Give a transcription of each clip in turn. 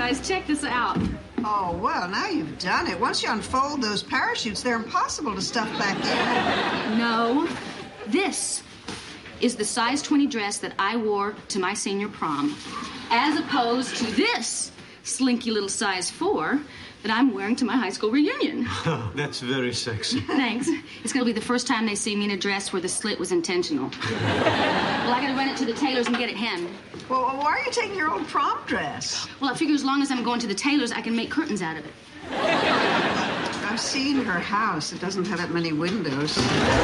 guys, check this out. Oh, well, now you've done it. Once you unfold those parachutes, they're impossible to stuff back in. No. This is the size 20 dress that I wore to my senior prom, as opposed to this slinky little size 4 that I'm wearing to my high school reunion. Oh, that's very sexy. Thanks. It's going to be the first time they see me in a dress where the slit was intentional. Well, I got to run it to the tailor's and get it hemmed. Well, why are you taking your old prom dress? Well, I figure as long as I'm going to the tailor's, I can make curtains out of it. I've seen her house. It doesn't have that many windows.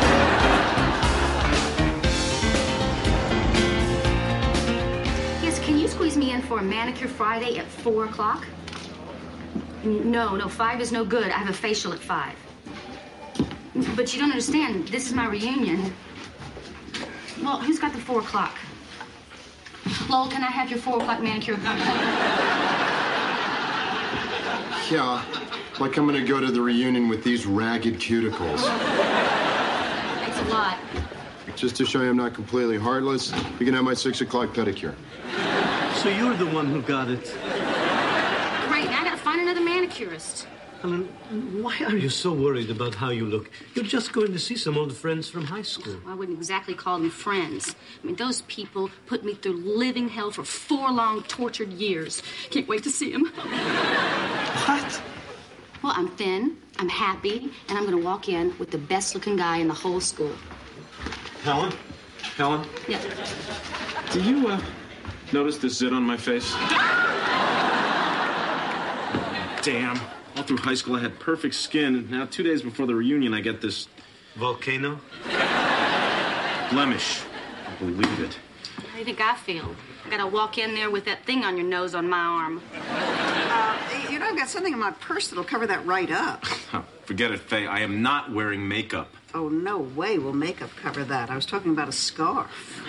Yes, can you squeeze me in for a manicure Friday at 4 o'clock? No, 5 is no good. I have a facial at 5. But you don't understand. This is my reunion. Well, who's got the 4 o'clock? Lowell, can I have your 4 o'clock manicure? Yeah, like I'm gonna go to the reunion with these ragged cuticles. Thanks a lot. Just to show you I'm not completely heartless, you can have my 6 o'clock pedicure. So you're the one who got it. Great, now I gotta find another manicurist. Helen, why are you so worried about how you look? You're just going to see some old friends from high school. I wouldn't exactly call them friends. I mean, those people put me through living hell for 4 long, tortured years. Can't wait to see them. What? Well, I'm thin, I'm happy, and I'm gonna walk in with the best-looking guy in the whole school. Helen? Yeah. Do you, notice this zit on my face? Damn. All through high school, I had perfect skin, and now 2 days before the reunion, I get this... Volcano? blemish. I can't believe it. How do you think I feel? I gotta walk in there with that thing on your nose on my arm. You know, I've got something in my purse that'll cover that right up. Forget it, Faye. I am not wearing makeup. Oh, no way will makeup cover that. I was talking about a scarf.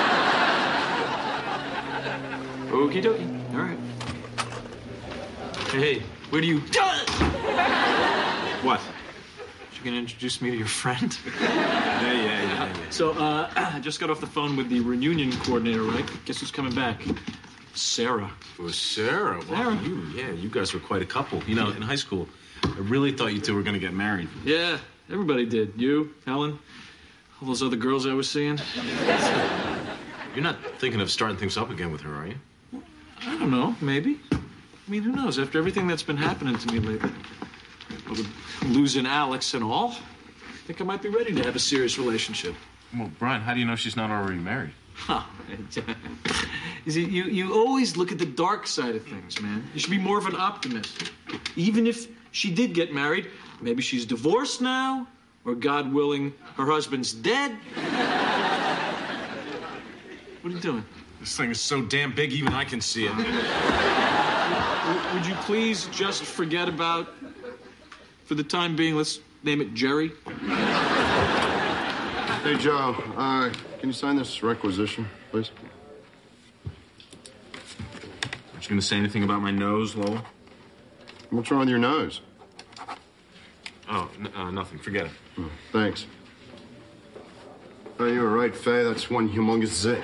Okie dokie. All right. Hey, where do you... What? You gonna introduce me to your friend? Yeah. So, I just got off the phone with the reunion coordinator, right? Guess who's coming back? Sarah. Oh, Sarah. Wow, you guys were quite a couple. You know, in high school, I really thought you two were gonna get married. Yeah, everybody did. You, Helen, all those other girls I was seeing. You're not thinking of starting things up again with her, are you? I don't know, maybe. I mean, who knows? After everything that's been happening to me lately, with losing Alex and all, I think I might be ready to have a serious relationship. Well, Brian, how do you know she's not already married? Huh. You see, you always look at the dark side of things, man. You should be more of an optimist. Even if she did get married, maybe she's divorced now, or God willing, her husband's dead. What are you doing? This thing is so damn big, even I can see it. Would you please just forget about, for the time being, let's name it Jerry? Hey, Joe, can you sign this requisition, please? Aren't you gonna say anything about my nose, Lowell? What's wrong with your nose? Oh, nothing. Forget it. Oh, thanks. Oh, you were right, Faye. That's one humongous zit.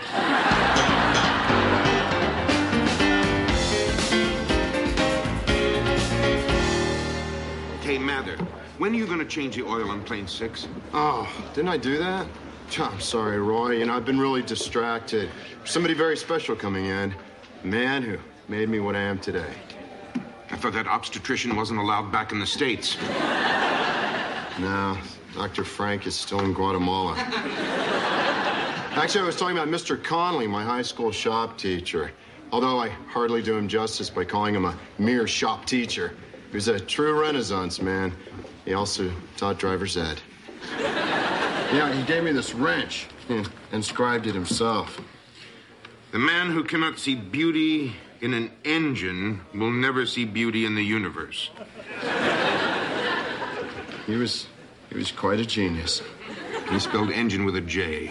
Hey, Mather, when are you going to change the oil on plane 6? Oh, didn't I do that? I'm sorry, Roy. You know, I've been really distracted. Somebody very special coming in. A man who made me what I am today. I thought that obstetrician wasn't allowed back in the States. No, Dr. Frank is still in Guatemala. Actually, I was talking about Mr. Conley, my high school shop teacher. Although I hardly do him justice by calling him a mere shop teacher. He was a true Renaissance man. He also taught driver's ed. Yeah, he gave me this wrench and inscribed it himself. The man who cannot see beauty in an engine will never see beauty in the universe. He was quite a genius. He spelled engine with a J.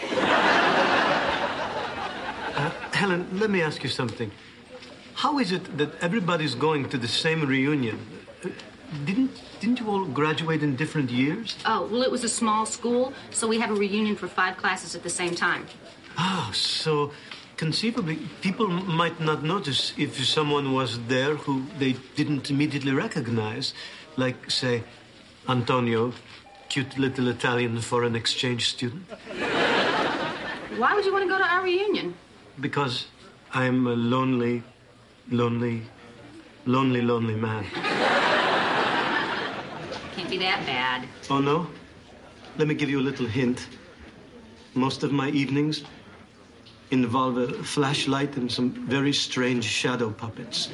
Helen, let me ask you something. How is it that everybody's going to the same reunion? Didn't you all graduate in different years? Oh, well, it was a small school, so we have a reunion for 5 classes at the same time. Oh, so conceivably, people might not notice if someone was there who they didn't immediately recognize. Like, say, Antonio, cute little Italian foreign exchange student. Why would you want to go to our reunion? Because I'm a lonely man. Can't be that bad. Oh, no? Let me give you a little hint. Most of my evenings involve a flashlight and some very strange shadow puppets.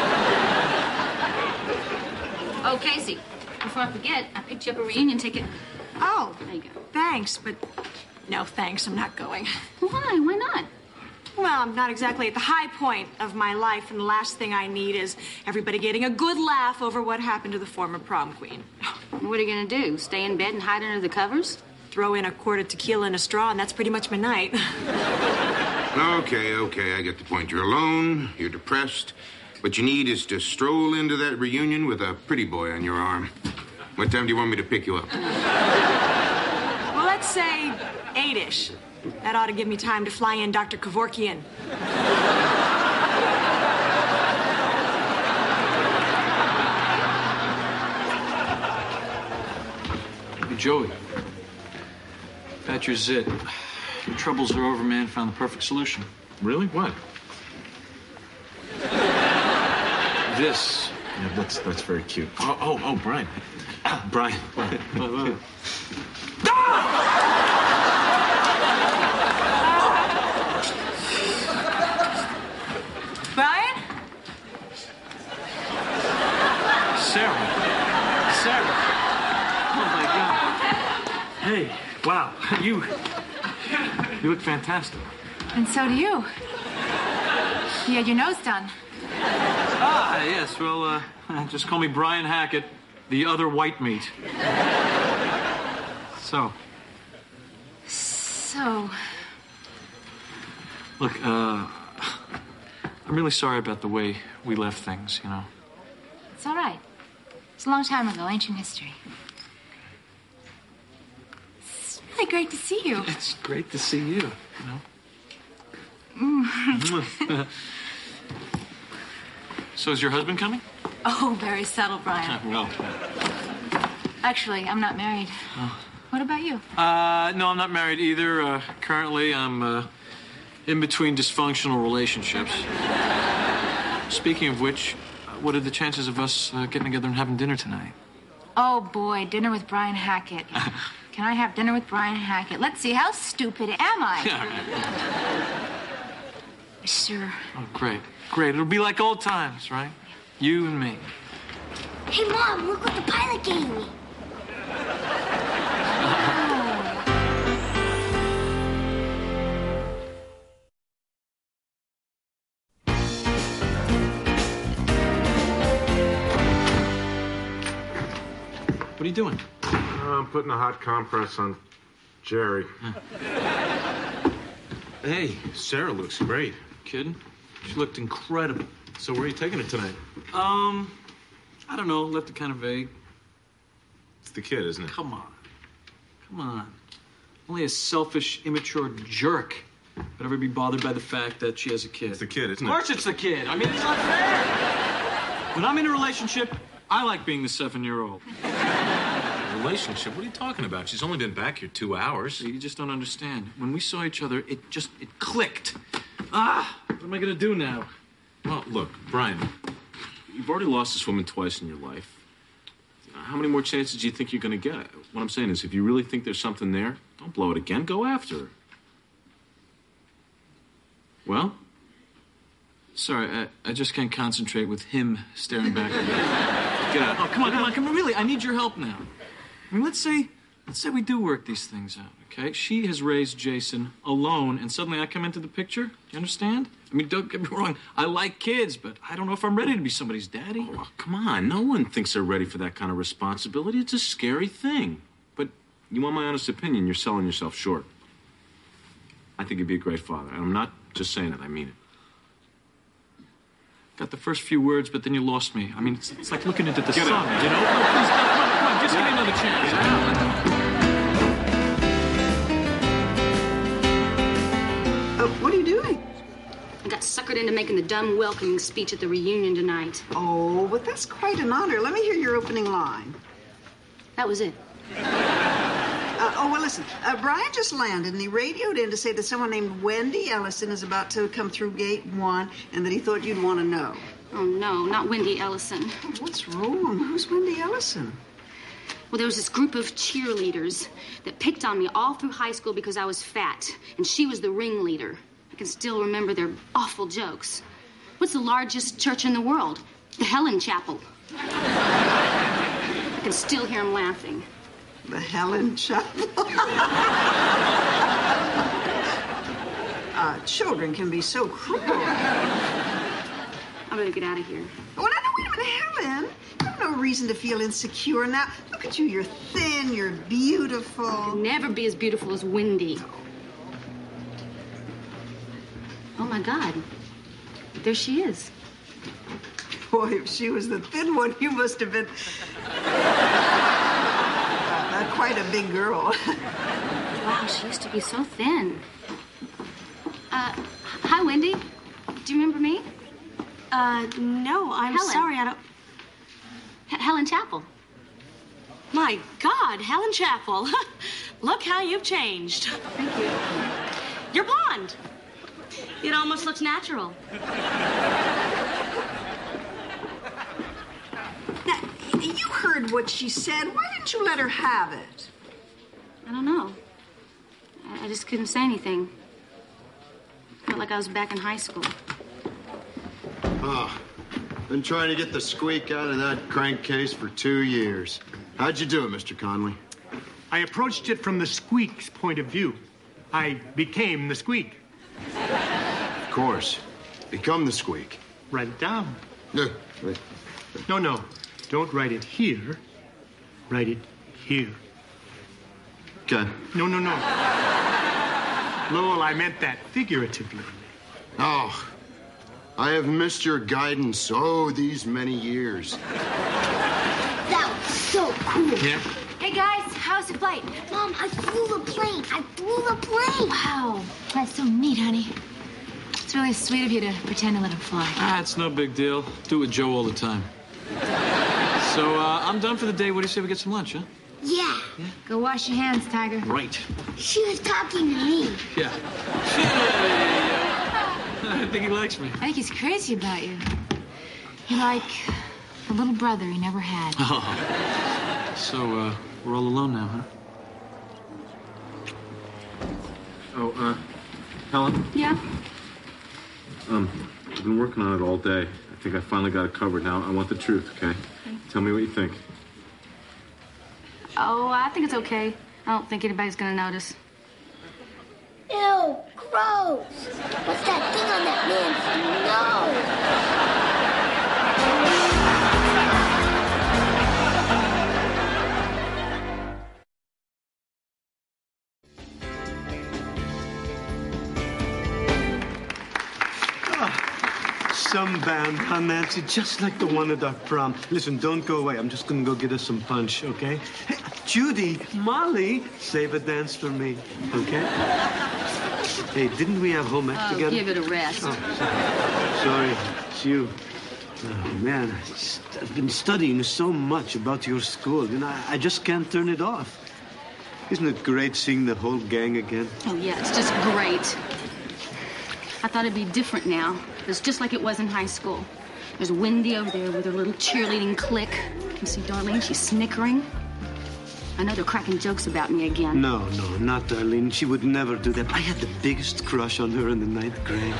Oh, Casey, before I forget, I picked you up a reunion ticket. Oh, There you go. thanks, but no thanks, I'm not going. Why? Why not? Well, I'm not exactly at the high point of my life, and the last thing I need is everybody getting a good laugh over what happened to the former prom queen. What are you going to do? Stay in bed and hide under the covers? Throw in a quart of tequila and a straw, and that's pretty much my night. Okay, I get the point. You're alone, you're depressed. What you need is to stroll into that reunion with a pretty boy on your arm. What time do you want me to pick you up? Well, let's say 8-ish. That ought to give me time to fly in Dr. Kevorkian. Hey, Joey. Thatcher's it. Your troubles are over, man. Found the perfect solution. Really? What? This. Yeah, that's very cute. Oh, Brian. Brian. Brian? Sarah. Oh, my God. Hey, wow. You look fantastic. And so do you. You had your nose done. Ah, yes. Well, just call me Brian Hackett, the other white meat. So, look, I'm really sorry about the way we left things, you know. It's all right. It's a long time ago, ancient history. It's really great to see you. It's great to see you, you know. So is your husband coming? Oh, very subtle, Brian. Well. Actually, I'm not married. What about you? No, I'm not married either. Currently, I'm in between dysfunctional relationships. Speaking of which, what are the chances of us getting together and having dinner tonight? Oh, boy, dinner with Brian Hackett. Can I have dinner with Brian Hackett? Let's see, how stupid am I? Sure. Oh, great. It'll be like old times, right? You and me. Hey, Mom, look what the pilot gave me. What are you doing? I'm putting a hot compress on Jerry. Hey, Sarah looks great. Kidding? She looked incredible. So where are you taking it tonight? I don't know. Left it kind of vague. It's the kid, isn't it? Come on. Only a selfish, immature jerk would ever be bothered by the fact that she has a kid. It's the kid, isn't it? Of course it's the kid. I mean, it's not fair. When I'm in a relationship, I like being the 7-year-old. Relationship? What are you talking about? She's only been back here 2 hours. You just don't understand. When we saw each other, it clicked. What am I going to do now? Well, look, Brian, you've already lost this woman twice in your life. How many more chances do you think you're going to get? What I'm saying is, if you really think there's something there, don't blow it again. Go after her. Well? Sorry, I just can't concentrate with him staring back at me. Get out. Oh, come on. Really, I need your help now. I mean, let's say we do work these things out, okay? She has raised Jason alone, and suddenly I come into the picture. Do you understand? I mean, don't get me wrong. I like kids, but I don't know if I'm ready to be somebody's daddy. Oh, come on. No one thinks they're ready for that kind of responsibility. It's a scary thing. But you want my honest opinion, you're selling yourself short. I think you'd be a great father, and I'm not just saying it. I mean it. Got the first few words, but then you lost me. I mean, it's like looking into the sun, you know? No, please, come on, just give me another chance. What are you doing? put into making the dumb welcoming speech at the reunion tonight. Oh, but that's quite an honor. Let me hear your opening line. That was it. Well, listen. Brian just landed, and he radioed in to say that someone named Wendy Ellison is about to come through gate 1, and that he thought you'd want to know. Oh, no, not Wendy Ellison. Oh, what's wrong? Who's Wendy Ellison? Well, there was this group of cheerleaders that picked on me all through high school because I was fat, and she was the ringleader. I can still remember their awful jokes. What's the largest church in the world? The Helen Chapel. I can still hear them laughing. The Helen Chapel? Children can be so cruel. I'm gonna get out of here. Well, now, wait a minute, Helen. You have no reason to feel insecure now. Look at you. You're thin. You're beautiful. I could never be as beautiful as Wendy. Oh, my God. There she is. Boy, if she was the thin one, you must have been quite a big girl. Wow, she used to be so thin. Hi, Wendy. Do you remember me? No, I'm Helen. sorry, I don't... Helen Chapel. My God, Helen Chapel. Look how you've changed. Thank you. You're blonde. It almost looks natural. Now, you heard what she said. Why didn't you let her have it? I don't know. I just couldn't say anything. Felt like I was back in high school. Oh, been trying to get the squeak out of that crankcase for 2 years. How'd you do it, Mr. Conley? I approached it from the squeak's point of view. I became the squeak. Of course. Become the squeak. Write it down. No. No. Don't write it here. Write it here. Okay. No. Lowell, I meant that figuratively. Oh, I have missed your guidance, these many years. That was so cool. Yeah? Hey, guys, how's the flight? Mom, I flew the plane. Wow, that's so neat, honey. It's really sweet of you to pretend to let him fly. It's no big deal. Do it with Joe all the time. So, I'm done for the day. What do you say we get some lunch, huh? Yeah. Go wash your hands, Tiger. Right. She was talking to me. Yeah. I think he likes me. I think he's crazy about you. You're like a little brother he never had. Oh. So, we're all alone now, huh? Helen? Yeah? I've been working on it all day. I think I finally got it covered. Now, I want the truth, okay? Tell me what you think. Oh, I think it's okay. I don't think anybody's gonna notice. Ew, gross. What's that thing on that Some band, huh, Nancy? Just like the one at our prom. Listen, don't go away. I'm just gonna go get us some punch, okay? Hey, Judy, Molly, save a dance for me, okay? Hey, didn't we have home ec together? Give it a rest. Oh, sorry, it's you. Oh, man, I've been studying so much about your school, and I just can't turn it off. Isn't it great seeing the whole gang again? Oh, yeah, it's just great. I thought it'd be different now. It's just like it was in high school. There's Wendy over there with her little cheerleading clique. You see Darlene, she's snickering. I know they're cracking jokes about me again. No, not Darlene. She would never do that. I had the biggest crush on her in the 9th grade.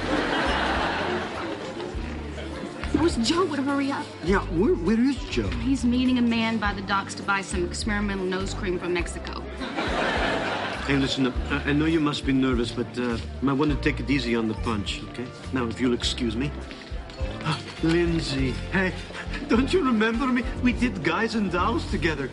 Where's Joe? Would hurry up. Yeah, where is Joe? He's meeting a man by the docks to buy some experimental nose cream from Mexico. Hey, listen, I know you must be nervous, but I want to take it easy on the punch, okay? Now, if you'll excuse me. Lindsay, hey, don't you remember me? We did Guys and Dolls together.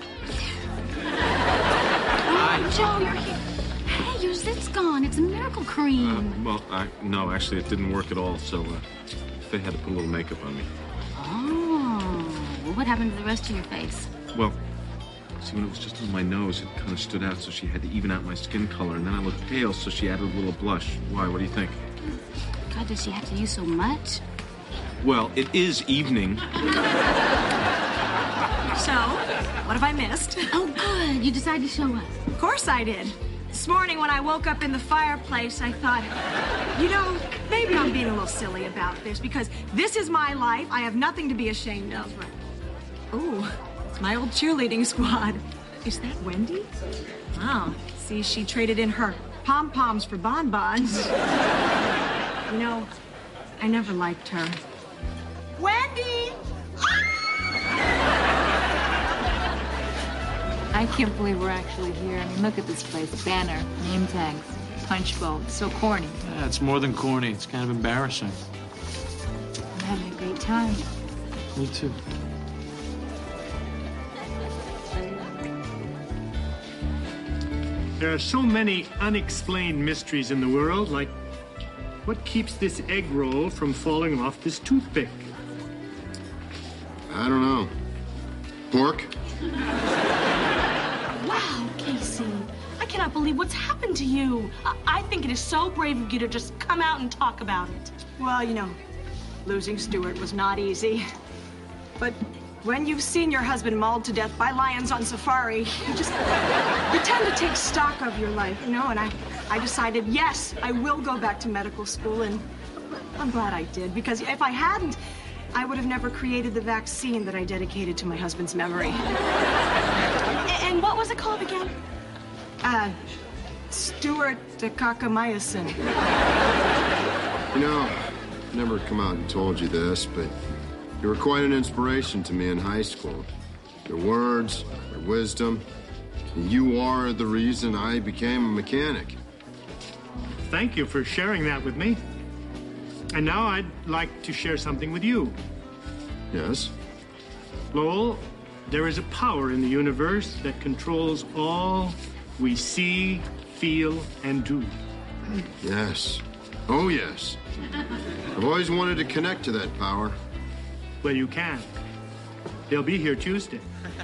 Oh, Joe, you're here. Hey, your zit's gone. It's a miracle cream. No, actually, it didn't work at all, so they had to put a little makeup on me. Oh, well, what happened to the rest of your face? Well, see, when it was just on my nose, it kind of stood out, so she had to even out my skin color, and then I looked pale, so she added a little blush. Why? What do you think? God, does she have to use so much? Well, it is evening. So, what have I missed? Oh, good. You decided to show up. Of course I did. This morning when I woke up in the fireplace, I thought, you know, maybe I'm being a little silly about this because this is my life. I have nothing to be ashamed of. Oh, it's my old cheerleading squad. Is that Wendy? Oh, see, she traded in her pom-poms for bonbons. You know, I never liked her. Wendy! I can't believe we're actually here. I mean, look at this place. Banner, name tags, punch bowl. It's so corny. Yeah, it's more than corny. It's kind of embarrassing. I'm having a great time. Me too. There are so many unexplained mysteries in the world, like what keeps this egg roll from falling off this toothpick? I don't know. Pork? Wow, Casey. I cannot believe what's happened to you. I think it is so brave of you to just come out and talk about it. Well, you know, losing Stuart was not easy. But when you've seen your husband mauled to death by lions on safari, you just tend to take stock of your life, you know? And I decided, yes, I will go back to medical school, and I'm glad I did, because if I hadn't, I would have never created the vaccine that I dedicated to my husband's memory. And what was it called again? Stuart Dekakamycin. You know, I've never come out and told you this, but you were quite an inspiration to me in high school. Your words, your wisdom, you are the reason I became a mechanic. Thank you for sharing that with me. And now I'd like to share something with you. Yes? Lowell, there is a power in the universe that controls all we see, feel, and do. Yes. Oh, yes. I've always wanted to connect to that power. Well, you can. They'll be here Tuesday.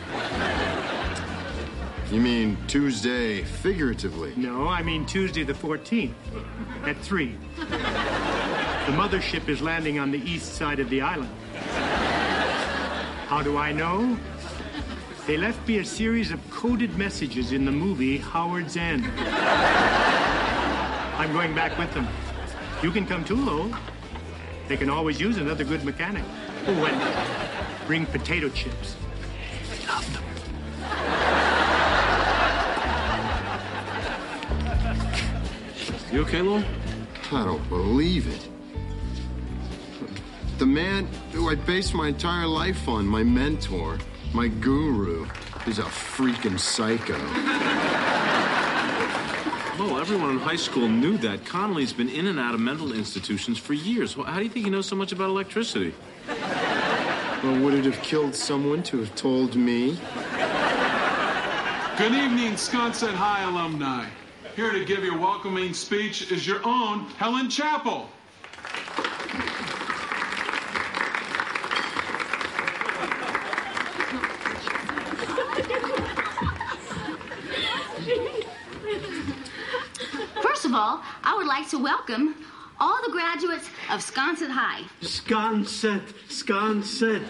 You mean Tuesday figuratively? No, I mean Tuesday the 14th at 3. The mothership is landing on the east side of the island. How do I know? They left me a series of coded messages in the movie Howard's End. I'm going back with them. You can come too, Lowell. They can always use another good mechanic. Oh, and bring potato chips. They love them. You okay, Lowell? I don't believe it. The man who I based my entire life on, my mentor, my guru, is a freaking psycho. Well, everyone in high school knew that. Connolly's been in and out of mental institutions for years. Well, how do you think he knows so much about electricity? Well, would it have killed someone to have told me? Good evening, Sconset High alumni. Here to give your welcoming speech is your own Helen Chappell. First of all, I would like to welcome all the graduates of Sconset High. Sconset.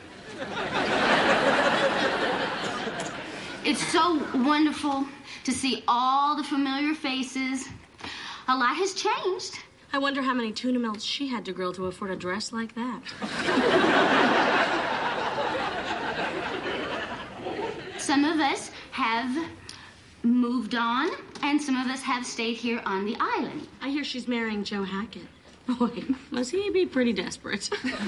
It's so wonderful to see all the familiar faces. A lot has changed. I wonder how many tuna melts she had to grill to afford a dress like that. Some of us have moved on, and some of us have stayed here on the island. I hear she's marrying Joe Hackett. Boy, must he be pretty desperate.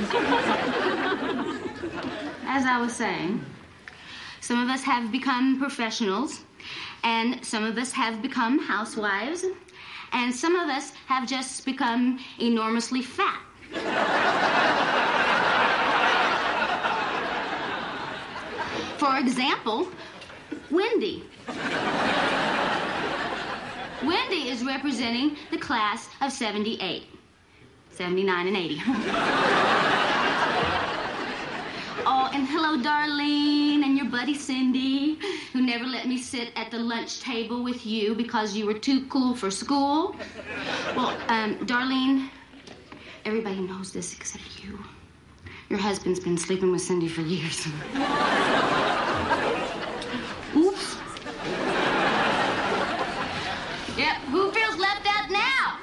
As I was saying, some of us have become professionals, and some of us have become housewives, and some of us have just become enormously fat. For example, Wendy. Wendy is representing the class of 78, 79 and 80. Oh, and hello, Darlene, and your buddy Cindy, who never let me sit at the lunch table with you because you were too cool for school. Well, Darlene, Everybody knows this except you. Your husband's been sleeping with Cindy for years. Oops. Yeah, who feels left out now?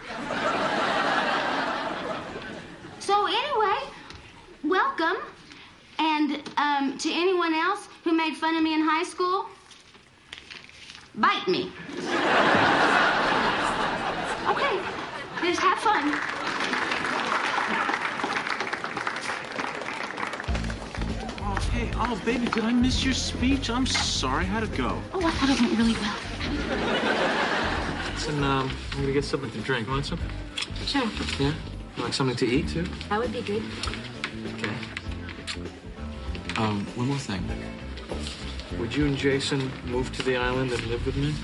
So anyway, welcome. And to anyone else who made fun of me in high school, bite me. Okay, just have fun. Oh, baby, did I miss your speech? I'm sorry. How'd it go? Oh, I thought it went really well. Listen, I'm gonna get something to drink. Want something? Sure. Yeah? You like something to eat, too? That would be good. Okay. One more thing. Would you and Jason move to the island and live with me?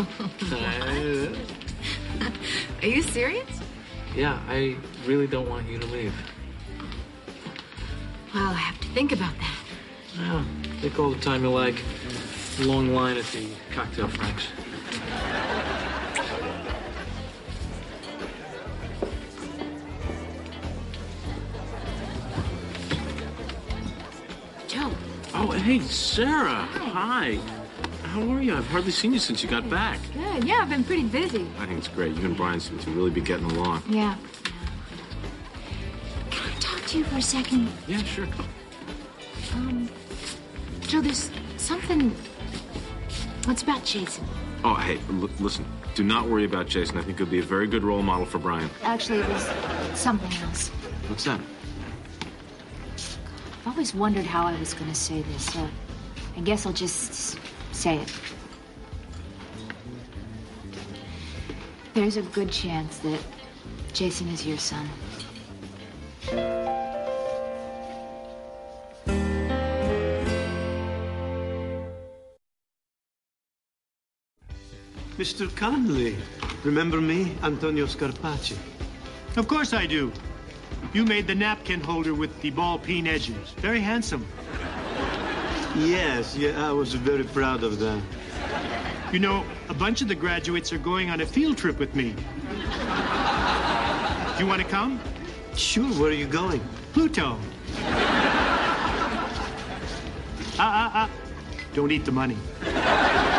Are you serious? Yeah, I really don't want you to leave. Well, I have to think about that. Yeah, think all the time you like. Long line at the cocktail Franks. Joe. Oh, hey, Sarah. Hi. How are you? I've hardly seen you since you got back. Good. Yeah, I've been pretty busy. I think it's great. You and Brian seem to really be getting along. Yeah. Can I talk to you for a second? Yeah, sure. Joe, there's something. What's about Jason? Oh, hey, listen. Do not worry about Jason. I think he'll be a very good role model for Brian. Actually, it was something else. What's that? I've always wondered how I was going to say this, so I guess I'll just say it. There's a good chance that Jason is your son. Mr. Conley, remember me, Antonio Scarpacci? Of course I do. You made the napkin holder with the ball peen edges. Very handsome. Yes, I was very proud of that. You know, a bunch of the graduates are going on a field trip with me. Do you want to come? Sure, where are you going? Pluto. Don't eat the money.